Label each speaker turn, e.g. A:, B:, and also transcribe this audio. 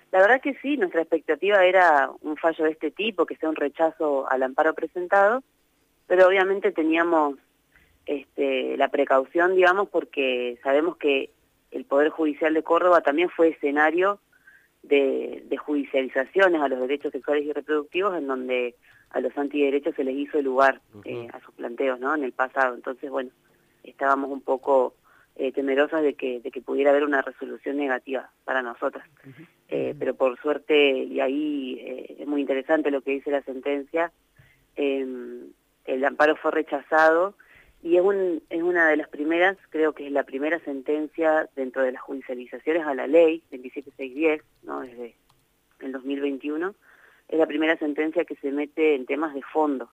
A: La verdad que sí, nuestra expectativa era un fallo de este tipo, que sea un rechazo al amparo presentado, pero obviamente teníamos la precaución, digamos, porque sabemos que el Poder Judicial de Córdoba también fue escenario de judicializaciones a los derechos sexuales y reproductivos, en donde a los antiderechos se les hizo lugar a sus planteos, ¿no?, en el pasado. Entonces, bueno, estábamos un poco temerosas de que pudiera haber una resolución negativa para nosotras. Pero por suerte, y ahí es muy interesante lo que dice la sentencia, el amparo fue rechazado y es una de las primeras, creo que es la primera sentencia dentro de las judicializaciones a la ley 27610, ¿no?, desde el 2021, es la primera sentencia que se mete en temas de fondo,